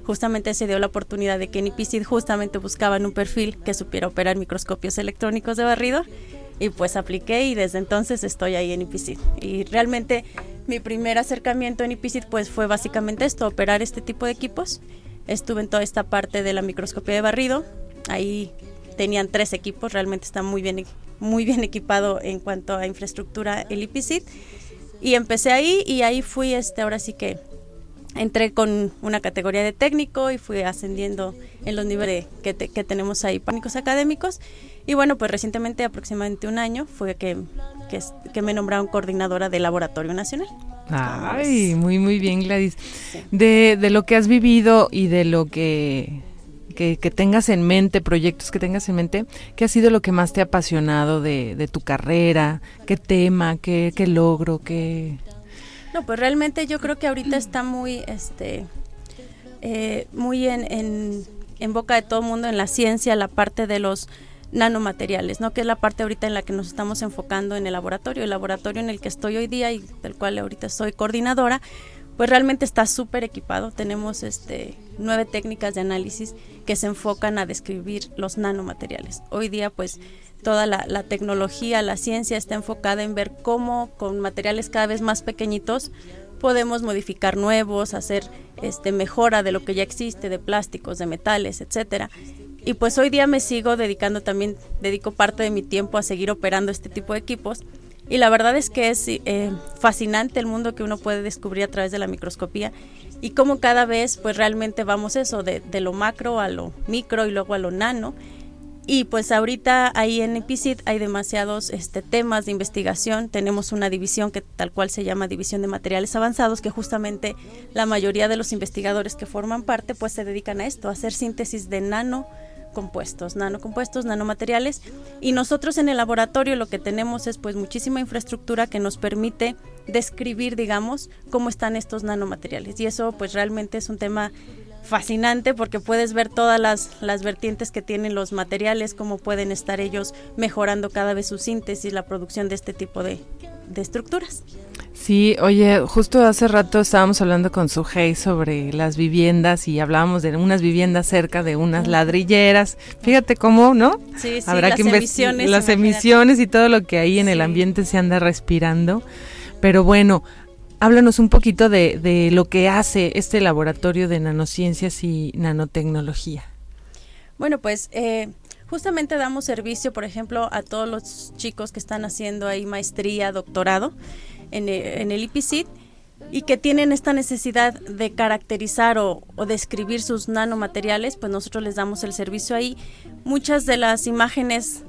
justamente se dio la oportunidad de que en IPICID justamente buscaban un perfil que supiera operar microscopios electrónicos de barrido, y pues apliqué y desde entonces estoy ahí en IPICID. Y realmente mi primer acercamiento en IPICID pues fue básicamente esto, operar este tipo de equipos. Estuve en toda esta parte de la microscopía de barrido, ahí tenían 3 equipos, realmente está muy bien equipado en cuanto a infraestructura el IPICID, y empecé ahí y ahí fui, ahora sí que entré con una categoría de técnico y fui ascendiendo en los niveles que tenemos ahí, técnicos académicos, y bueno, pues recientemente, aproximadamente un año, fue que me nombraron coordinadora del Laboratorio Nacional. Ay, muy muy bien, Gladys. Sí. De lo que has vivido y de lo que tengas en mente, proyectos que tengas en mente, ¿qué ha sido lo que más te ha apasionado de tu carrera? ¿Qué tema? ¿Qué logro? ¿Qué...? No, pues realmente yo creo que ahorita está muy muy en boca de todo el mundo en la ciencia, la parte de los nanomateriales, ¿no? Que es la parte ahorita en la que nos estamos enfocando en el laboratorio en el que estoy hoy día y del cual ahorita soy coordinadora. Pues realmente está súper equipado. Tenemos 9 técnicas de análisis que se enfocan a describir los nanomateriales. Hoy día pues toda la tecnología, la ciencia está enfocada en ver cómo con materiales cada vez más pequeñitos podemos modificar nuevos, hacer mejora de lo que ya existe, de plásticos, de metales, etcétera. Y pues hoy día me sigo dedico parte de mi tiempo a seguir operando este tipo de equipos. Y la verdad es que es fascinante el mundo que uno puede descubrir a través de la microscopía y cómo cada vez pues realmente vamos de lo macro a lo micro y luego a lo nano. Y pues ahorita ahí en IPICID hay demasiados temas de investigación. Tenemos una división que tal cual se llama División de Materiales Avanzados, que justamente la mayoría de los investigadores que forman parte pues se dedican a esto, a hacer síntesis de nanocompuestos, nanomateriales, y nosotros en el laboratorio lo que tenemos es pues muchísima infraestructura que nos permite describir, digamos, cómo están estos nanomateriales, y eso pues realmente es un tema fascinante porque puedes ver todas las vertientes que tienen los materiales, cómo pueden estar ellos mejorando cada vez su síntesis, la producción de este tipo de estructuras. Sí, oye, justo hace rato estábamos hablando con Sujei sobre las viviendas y hablábamos de unas viviendas cerca de unas ladrilleras. Fíjate cómo, ¿no? Sí, habrá las que emisiones. Las emisiones y todo lo que ahí en el ambiente se anda respirando. Pero bueno, háblanos un poquito de lo que hace este laboratorio de nanociencias y nanotecnología. Bueno, pues justamente damos servicio, por ejemplo, a todos los chicos que están haciendo ahí maestría, doctorado en el IPICID y que tienen esta necesidad de caracterizar o describir sus nanomateriales, pues nosotros les damos el servicio ahí. Muchas de las imágenes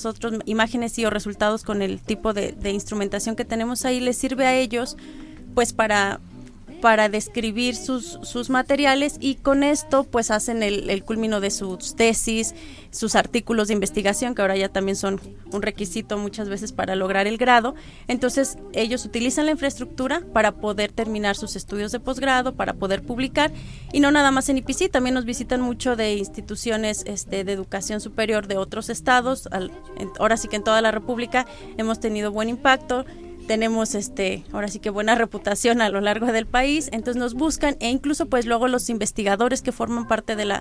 y o resultados con el tipo de instrumentación que tenemos ahí les sirve a ellos pues para describir sus materiales, y con esto pues hacen el culmino de sus tesis, sus artículos de investigación, que ahora ya también son un requisito muchas veces para lograr el grado. Entonces ellos utilizan la infraestructura para poder terminar sus estudios de posgrado, para poder publicar, y no nada más en IPICID, también nos visitan mucho de instituciones de educación superior de otros estados. Ahora sí que en toda la República hemos tenido buen impacto. Tenemos ahora sí que buena reputación a lo largo del país, entonces nos buscan, e incluso pues luego los investigadores que forman parte de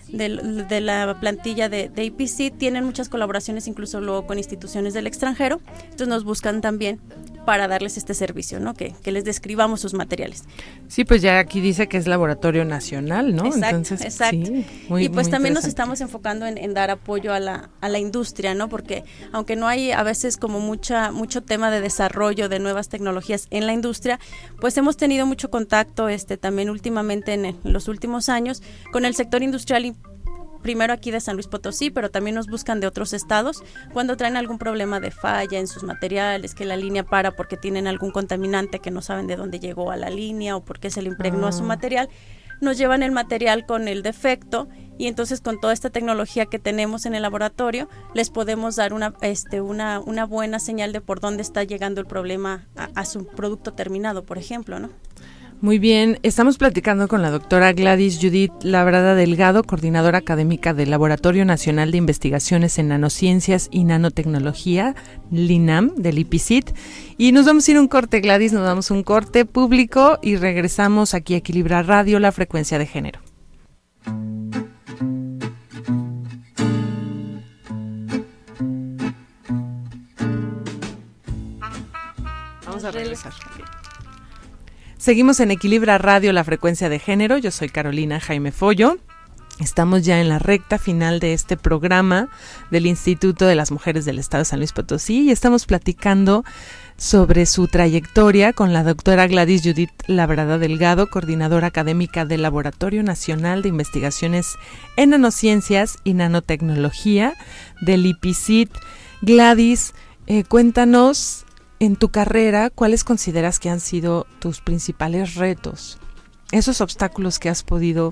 la plantilla de IPICID tienen muchas colaboraciones incluso luego con instituciones del extranjero, entonces nos buscan también para darles este servicio, ¿no? Que les describamos sus materiales. Sí, pues ya aquí dice que es Laboratorio Nacional, ¿no? Exacto. Sí, y pues también nos estamos enfocando en dar apoyo a la industria, ¿no? Porque aunque no hay a veces como mucho tema de desarrollo de nuevas tecnologías en la industria, pues hemos tenido mucho contacto también últimamente en los últimos años con el sector industrial, primero aquí de San Luis Potosí, pero también nos buscan de otros estados cuando traen algún problema de falla en sus materiales, que la línea para porque tienen algún contaminante que no saben de dónde llegó a la línea o por qué se le impregnó a su material. Nos llevan el material con el defecto, y entonces con toda esta tecnología que tenemos en el laboratorio les podemos dar una buena señal de por dónde está llegando el problema a su producto terminado, por ejemplo, ¿no? Muy bien, estamos platicando con la doctora Gladys Judith Labrada Delgado, coordinadora académica del Laboratorio Nacional de Investigaciones en Nanociencias y Nanotecnología, LINAM, del IPICID. Y nos vamos a ir a un corte, Gladys, nos damos un corte público y regresamos aquí a Equilibra Radio, la frecuencia de género. vamos a regresar. Seguimos en Equilibra Radio, la frecuencia de género. Yo soy Carolina Jaime Follo. Estamos ya en la recta final de este programa del Instituto de las Mujeres del Estado de San Luis Potosí y estamos platicando sobre su trayectoria con la doctora Gladys Judith Labrada Delgado, coordinadora académica del Laboratorio Nacional de Investigaciones en Nanociencias y Nanotecnología del IPICIT. Gladys, cuéntanos en tu carrera, ¿cuáles consideras que han sido tus principales retos? Esos obstáculos que has podido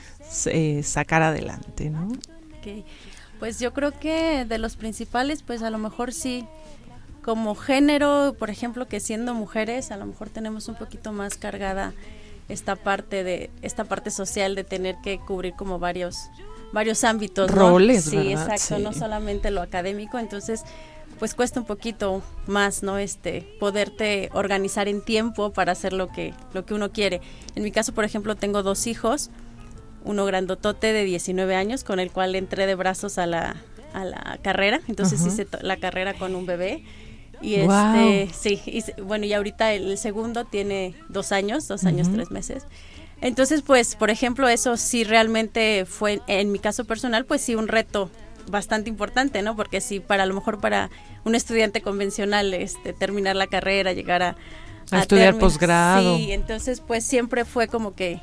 sacar adelante, ¿no? Okay. Pues yo creo que de los principales, pues a lo mejor sí, como género, por ejemplo, que siendo mujeres, a lo mejor tenemos un poquito más cargada esta parte social de tener que cubrir como varios ámbitos, ¿no? Roles, sí, ¿verdad? Exacto, sí. No solamente lo académico, entonces pues cuesta un poquito más, ¿no? Poderte organizar en tiempo para hacer lo que uno quiere. En mi caso, por ejemplo, tengo 2 hijos, uno grandotote de 19 años con el cual entré de brazos a la carrera, entonces hice la carrera con un bebé y wow. Sí, y ahorita el segundo tiene 2 años, 3 meses. Entonces, pues, por ejemplo, eso sí realmente fue, en mi caso personal, pues sí un reto bastante importante, ¿no? Porque sí, a lo mejor para un estudiante convencional, terminar la carrera, llegar a estudiar posgrado. Sí, entonces pues siempre fue como que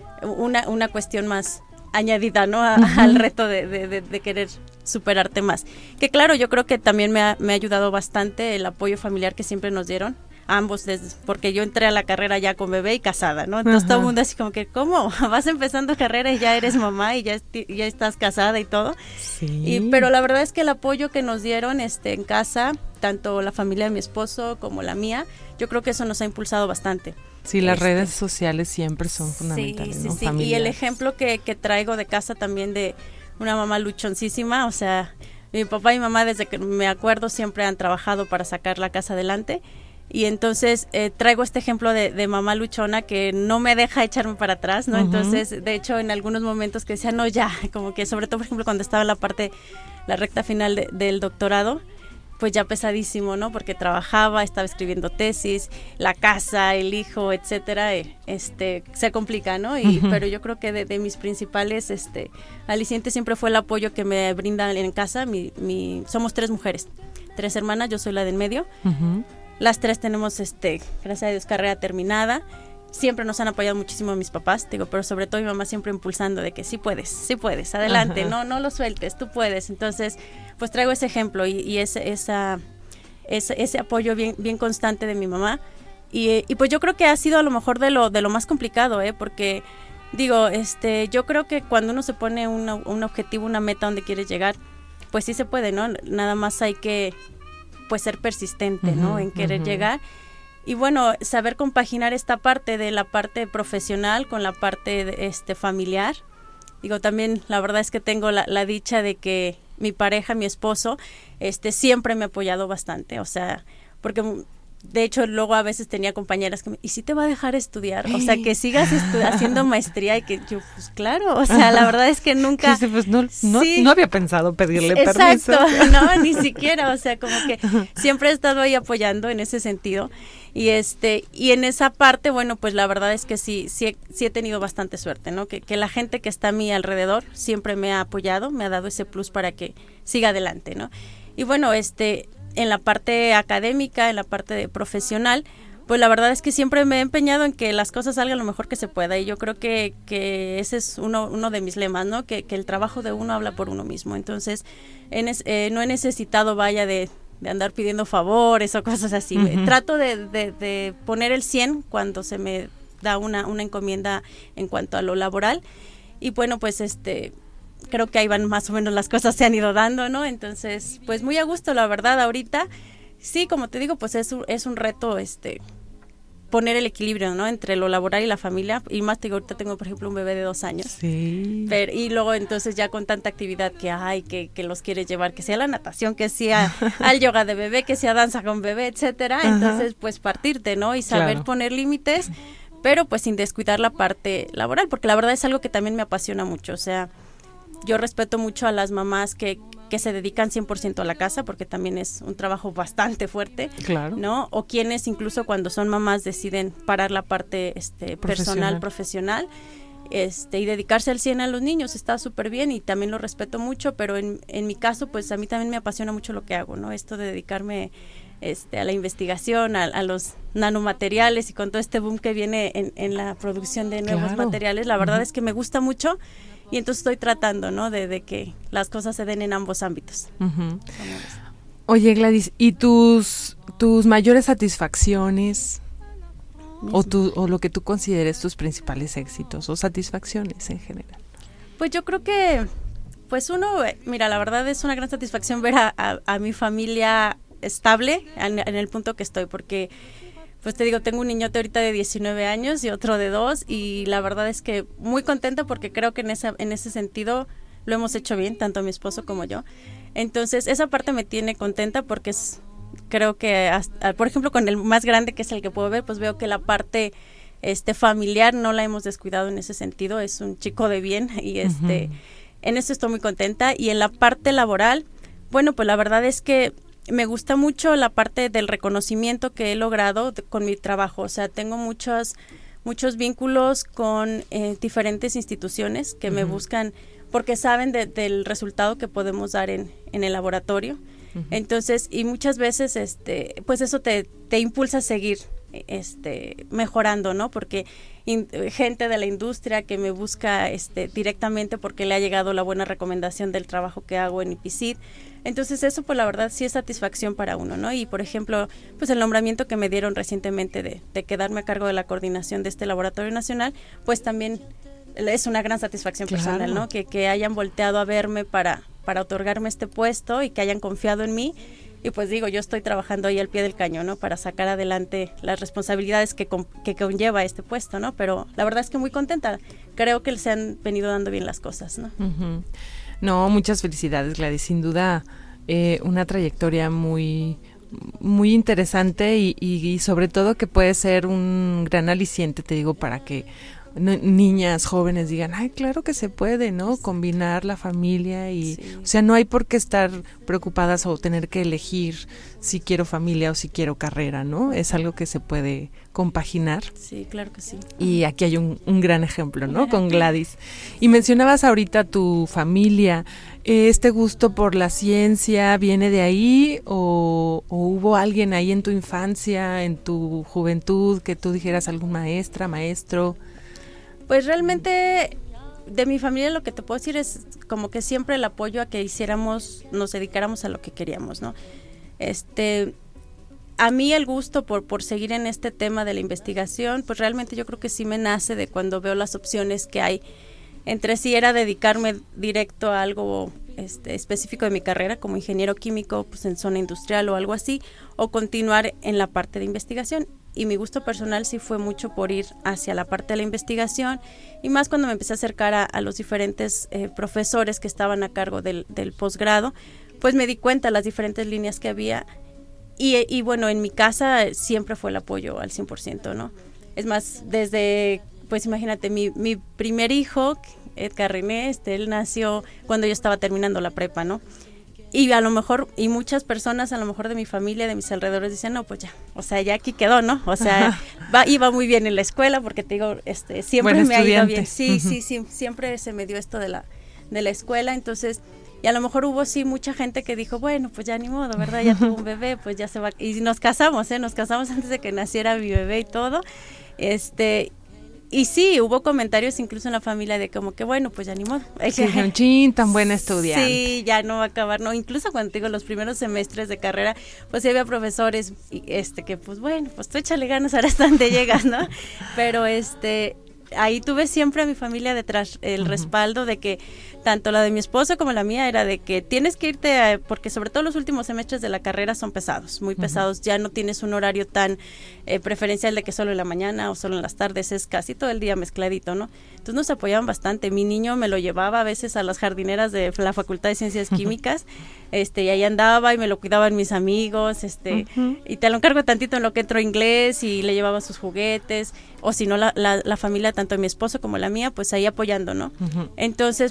una cuestión más añadida, ¿no? Al reto de querer superarte más. Que claro, yo creo que también me ha ayudado bastante el apoyo familiar que siempre nos dieron, ambos, porque yo entré a la carrera ya con bebé y casada, ¿no? Entonces todo el mundo así como que, ¿cómo? Vas empezando carrera y ya eres mamá y ya estás casada y todo. Sí. Pero la verdad es que el apoyo que nos dieron en casa, tanto la familia de mi esposo como la mía, yo creo que eso nos ha impulsado bastante. Sí, las redes sociales siempre son fundamentales, sí, ¿no? Sí. Familiares. Y el ejemplo que traigo de casa también de una mamá luchoncísima, o sea, mi papá y mamá desde que me acuerdo siempre han trabajado para sacar la casa adelante. Y entonces traigo este ejemplo de mamá luchona que no me deja echarme para atrás, ¿no? Entonces, de hecho, en algunos momentos que decía, no, ya, como que sobre todo, por ejemplo, cuando estaba en la recta final del doctorado, pues ya pesadísimo, ¿no? Porque trabajaba, estaba escribiendo tesis, la casa, el hijo, etcétera, se complica, ¿no? Pero yo creo que de mis principales alicientes siempre fue el apoyo que me brindan en casa. Somos 3 mujeres, 3 hermanas, yo soy la del medio. Las 3 tenemos, gracias a Dios, carrera terminada. Siempre nos han apoyado muchísimo mis papás, pero sobre todo mi mamá siempre impulsando de que sí puedes, adelante, no lo sueltes, tú puedes. Entonces, pues traigo ese ejemplo y ese apoyo bien constante de mi mamá. Y pues yo creo que ha sido a lo mejor de lo más complicado, porque digo, yo creo que cuando uno se pone un objetivo, una meta donde quieres llegar, pues sí se puede, ¿no? Nada más hay que pues ser persistente, ¿no? En querer llegar. Y bueno, saber compaginar esta parte de la parte profesional con la parte familiar. Digo, también la verdad es que tengo la dicha de que mi pareja, mi esposo, siempre me ha apoyado bastante, o sea, porque de hecho luego a veces tenía compañeras que ¿y si te va a dejar estudiar? O sea, que sigas haciendo maestría y que yo, pues claro, o sea, la verdad es que nunca... Sí, pues no había pensado pedirle permiso. Exacto, no, ni siquiera, o sea, como que siempre he estado ahí apoyando en ese sentido. Y en esa parte, bueno, pues la verdad es que sí he tenido bastante suerte, ¿no? Que la gente que está a mi alrededor siempre me ha apoyado, me ha dado ese plus para que siga adelante, ¿no? Y bueno, en la parte académica, en la parte profesional, pues la verdad es que siempre me he empeñado en que las cosas salgan lo mejor que se pueda y yo creo que ese es uno de mis lemas, ¿no? Que el trabajo de uno habla por uno mismo. Entonces, no he necesitado, de andar pidiendo favores o cosas así. Trato de poner el 100 cuando se me da una encomienda en cuanto a lo laboral y bueno, pues creo que ahí van más o menos las cosas se han ido dando, ¿no? Entonces, pues muy a gusto, la verdad, ahorita. Sí, como te digo, pues es un reto, poner el equilibrio, ¿no? Entre lo laboral y la familia. Y más, ahorita tengo, por ejemplo, un bebé de 2 años. Sí. Y luego, entonces, ya con tanta actividad que hay, que los quieres llevar, que sea la natación, que sea al yoga de bebé, que sea danza con bebé, etcétera. Entonces, pues partirte, ¿no? Y saber poner límites, pero pues sin descuidar la parte laboral, porque la verdad es algo que también me apasiona mucho, o sea... Yo respeto mucho a las mamás que que se dedican 100% a la casa, porque también es un trabajo bastante fuerte, claro, ¿no? O quienes incluso cuando son mamás deciden parar la parte personal, profesional, y dedicarse al 100 a los niños. Está súper bien y también lo respeto mucho, pero en mi caso, pues a mí también me apasiona mucho lo que hago, ¿no? Esto de dedicarme a la investigación, a los nanomateriales y con todo este boom que viene en la producción de nuevos materiales, la verdad es que me gusta mucho y entonces estoy tratando, ¿no? De que las cosas se den en ambos ámbitos. Oye, Gladys, ¿y tus mayores satisfacciones o lo que tú consideres tus principales éxitos o satisfacciones en general? Pues yo creo que, pues mira, la verdad es una gran satisfacción ver a mi familia estable en el punto que estoy, porque pues te digo, tengo un niñote ahorita de 19 años y otro de 2 y la verdad es que muy contenta porque creo que en ese sentido lo hemos hecho bien, tanto mi esposo como yo. Entonces esa parte me tiene contenta porque creo que por ejemplo con el más grande, que es el que puedo ver, pues veo que la parte familiar no la hemos descuidado en ese sentido. Es un chico de bien y en eso estoy muy contenta. Y en la parte laboral, bueno, pues la verdad es que me gusta mucho la parte del reconocimiento que he logrado con mi trabajo. O sea, tengo muchos vínculos con diferentes instituciones que me buscan porque saben del resultado que podemos dar en el laboratorio. Entonces, y muchas veces pues eso te impulsa a seguir mejorando, ¿no? Porque gente de la industria que me busca directamente porque le ha llegado la buena recomendación del trabajo que hago en IPICID. Entonces eso pues la verdad sí es satisfacción para uno, ¿no? Y por ejemplo, pues el nombramiento que me dieron recientemente de quedarme a cargo de la coordinación de este laboratorio nacional, pues también es una gran satisfacción personal, ¿no? Que hayan volteado a verme para otorgarme este puesto y que hayan confiado en mí. Y pues digo, yo estoy trabajando ahí al pie del cañón, ¿no? Para sacar adelante las responsabilidades que conlleva este puesto, ¿no? Pero la verdad es que muy contenta. Creo que se han venido dando bien las cosas, ¿no? No, muchas felicidades, Gladys. Sin duda, una trayectoria muy, muy interesante y sobre todo que puede ser un gran aliciente, te digo, para que niñas jóvenes digan, ay, claro que se puede, ¿no? Combinar la familia y, o sea, no hay por qué estar preocupadas o tener que elegir si quiero familia o si quiero carrera, ¿no? Es algo que se puede compaginar. Sí, claro que sí. Y aquí hay un gran ejemplo, ¿no? Con Gladys. Y mencionabas ahorita tu familia. ¿Este gusto por la ciencia viene de ahí o hubo alguien ahí en tu infancia, en tu juventud, que tú dijeras algún maestro? Pues realmente de mi familia lo que te puedo decir es como que siempre el apoyo a que nos dedicáramos a lo que queríamos, ¿no? A mí el gusto por seguir en este tema de la investigación, pues realmente yo creo que sí me nace de cuando veo las opciones que hay. Entre sí era dedicarme directo a algo específico de mi carrera, como ingeniero químico, pues en zona industrial o algo así, o continuar en la parte de investigación. Y mi gusto personal sí fue mucho por ir hacia la parte de la investigación y más cuando me empecé a acercar a los diferentes profesores que estaban a cargo del posgrado, pues me di cuenta de las diferentes líneas que había y bueno, en mi casa siempre fue el apoyo al 100%, ¿no? Es más, desde, pues imagínate, mi primer hijo, Edgar René, él nació cuando yo estaba terminando la prepa, ¿no? Y a lo mejor, y muchas personas a lo mejor de mi familia, de mis alrededores, dicen, no, pues ya, o sea, ya aquí quedó, ¿no? O sea, iba muy bien en la escuela, porque te digo, siempre me ha ido bien. Sí, sí, siempre se me dio esto de la escuela, entonces, y a lo mejor hubo sí mucha gente que dijo, bueno, pues ya ni modo, ¿verdad? Ya tuvo un bebé, pues ya se va, y nos casamos antes de que naciera mi bebé y todo, y sí, hubo comentarios incluso en la familia de como que bueno, pues ya ni modo. Chin, tan buena estudiante. Sí, ya no va a acabar, no, incluso cuando digo los primeros semestres de carrera, pues sí había profesores que pues bueno, pues tú échale ganas, ahora hasta donde llegas, ¿no? Pero ahí tuve siempre a mi familia detrás, el respaldo de que tanto la de mi esposo como la mía era de que tienes que irte porque sobre todo los últimos semestres de la carrera son pesados, muy pesados, ya no tienes un horario tan preferencial de que solo en la mañana o solo en las tardes, es casi todo el día mezcladito, ¿no? Entonces nos apoyaban bastante. Mi niño me lo llevaba a veces a las jardineras de la Facultad de Ciencias Químicas, y ahí andaba y me lo cuidaban mis amigos, y te lo encargo tantito en lo que entró inglés y le llevaba sus juguetes, o si no la familia tanto de mi esposo como la mía, pues ahí apoyando, ¿no? Entonces, por eso te digo,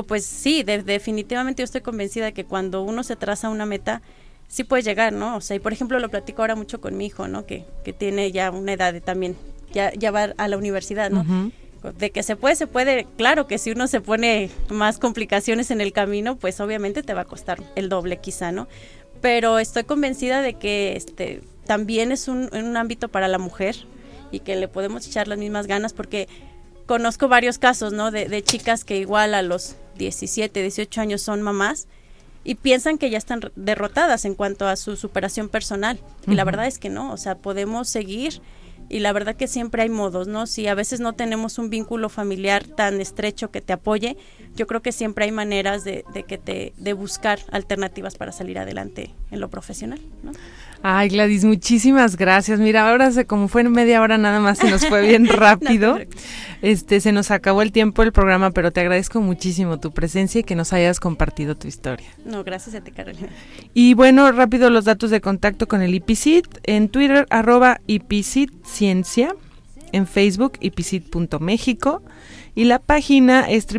pues sí, definitivamente yo estoy convencida de que cuando uno se traza una meta, sí puede llegar, ¿no? O sea, y por ejemplo lo platico ahora mucho con mi hijo, ¿no? Que tiene ya una edad de también, ya va a la universidad, ¿no? Uh-huh. De que se puede, claro que si uno se pone más complicaciones en el camino, pues obviamente te va a costar el doble quizá, ¿no? Pero estoy convencida de que también es un ámbito para la mujer y que le podemos echar las mismas ganas, porque conozco varios casos, ¿no? De chicas que igual a los 17, 18 años son mamás y piensan que ya están derrotadas en cuanto a su superación personal. Y la verdad es que no, o sea, podemos seguir. Y la verdad que siempre hay modos, ¿no? Si a veces no tenemos un vínculo familiar tan estrecho que te apoye, yo creo que siempre hay maneras de buscar alternativas para salir adelante en lo profesional, ¿no? Ay, Gladys, muchísimas gracias. Mira, ahora como fue en media hora nada más, se nos fue bien rápido. No, se nos acabó el tiempo del programa, pero te agradezco muchísimo tu presencia y que nos hayas compartido tu historia. No, gracias a ti, Carolina. Y bueno, rápido los datos de contacto con el IPICIT. En Twitter, @IPICITciencia. En Facebook, ipicit.mexico. Y la página es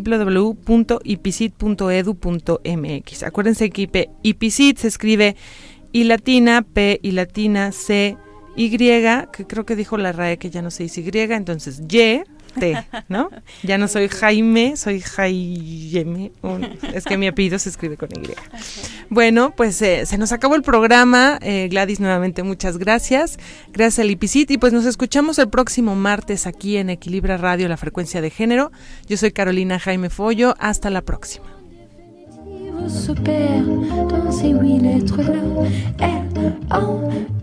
www.ipicit.edu.mx. Acuérdense que IPICIT se escribe I latina, P y latina, C, Y, que creo que dijo la RAE que ya no se dice Y, entonces Y, T, ¿no? Ya no soy Jaime, soy Jaime, es que mi apellido se escribe con Y. Bueno, pues se nos acabó el programa. Gladys, nuevamente muchas gracias. Gracias al IPICIT y pues nos escuchamos el próximo martes aquí en Equilibra Radio, la frecuencia de género. Yo soy Carolina Jaime Follo, hasta la próxima. S'opère dans ces 8 lettres-là,